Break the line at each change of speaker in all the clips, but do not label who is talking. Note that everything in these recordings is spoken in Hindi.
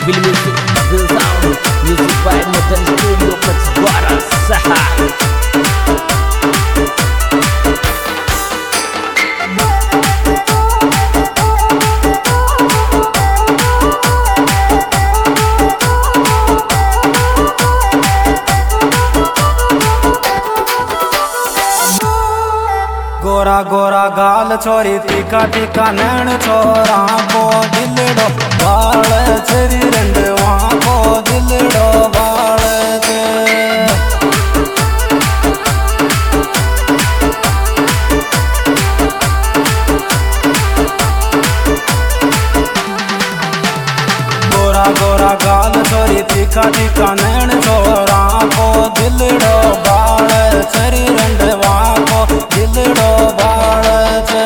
Bill Music, Bill Sound, Music by Modern Studio Kecewara Saha.
Gora Gora गाल छोरी तीखा तीखा नैन छोरा को दिलड़ो बाल छरी रंडवा को दिलड़ो बाल दे गोरा गोरा गाल छोरी तीखा तीखा नैन छोरा को दिलड़ो बाल छरी रंडवा को दिलड़ो बाल छे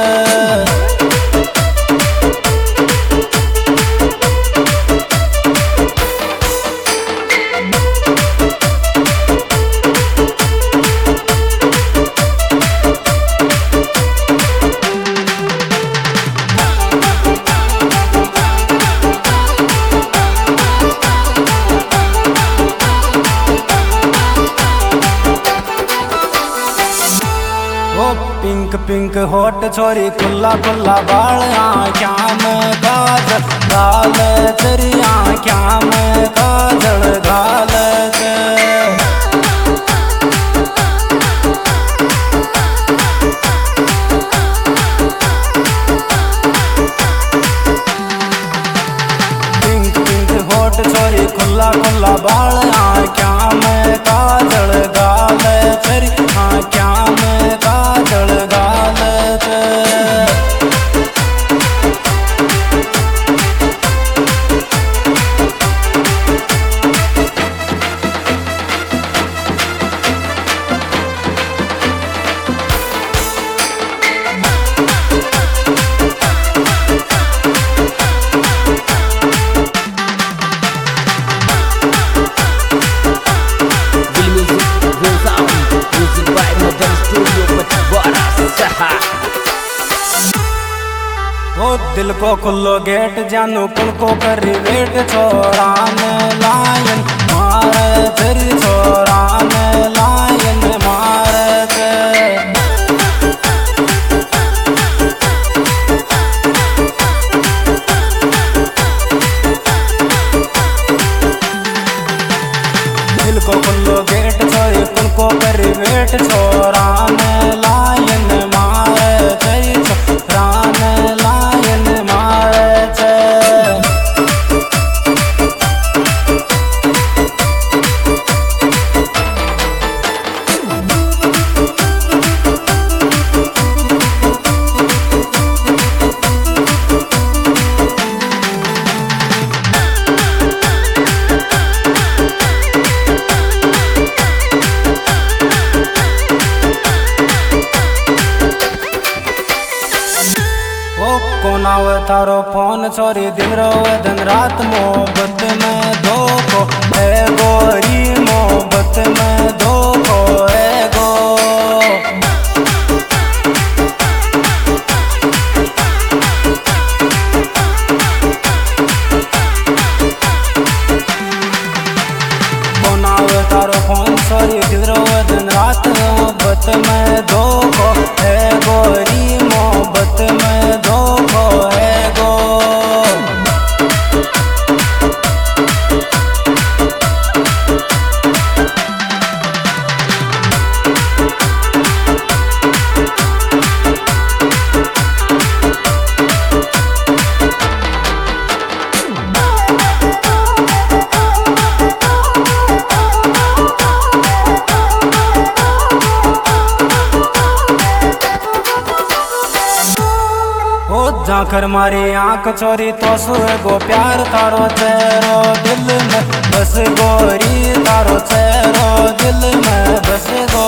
पिंक पिंक होट छोरी खुला खुला बाल आँख्या में काजल गाल तेरी आँख्या में काजल गाल के पिंक पिंक होट छोरी खुला खुला बाल आँख्या में काजल गाल तेरी आँख्या में काजल गाल छे ओ दिल को खुल्लो गेट जानू कुनको कर वेट छोरा में लायन मारे तेरी छोरा में लायन मारे ते दिल को खुल्लो गेट छोरी कुनको कर वेट छोरा में लायन मारे तेरी छोरा में लायन मारे छे कौन आवे तारो फोन छोरी दिन रोवे दिन रात मोहब्बत में धोखो है गोरी मोहब्बत में धोखो है गो कौन आवे तारो फोन छोरी दिन रोवे दिन रात मोहब्बत में धोखो है गोरी मोहब्बत में धोखो है गो जाकर मारी आँख चोरी तो सुए गो प्यार तारो चेहरो दिल में बस गोरी तारो चेहरो दिल में बस गो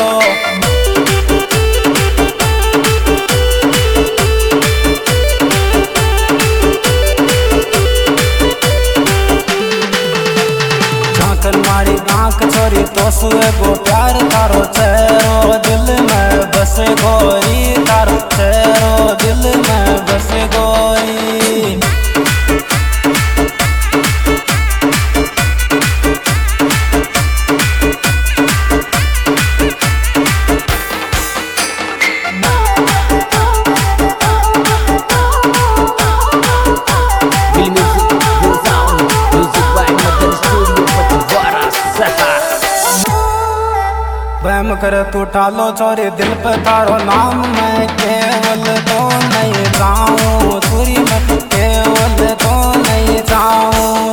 जाकर मारी आँख चोरी तो सुए गो प्यार तारो चेहरो दिल में बस गोरी तारो चेहरो दिल में बस गोरी करे तू ठालो छोरी दिल पे तारो नाम मैं केवल तो नहीं जाऊं तुरी मैं केवल तो नहीं जाऊं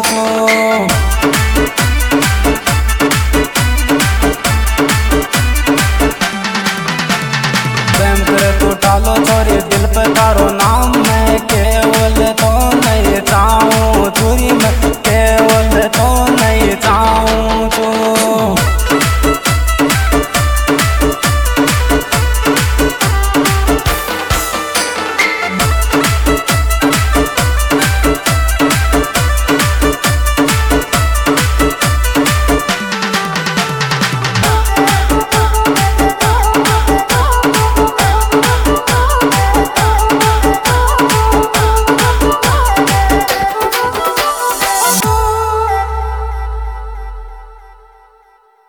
प्रेम करे तू ठालो छोरी दिल पे तारो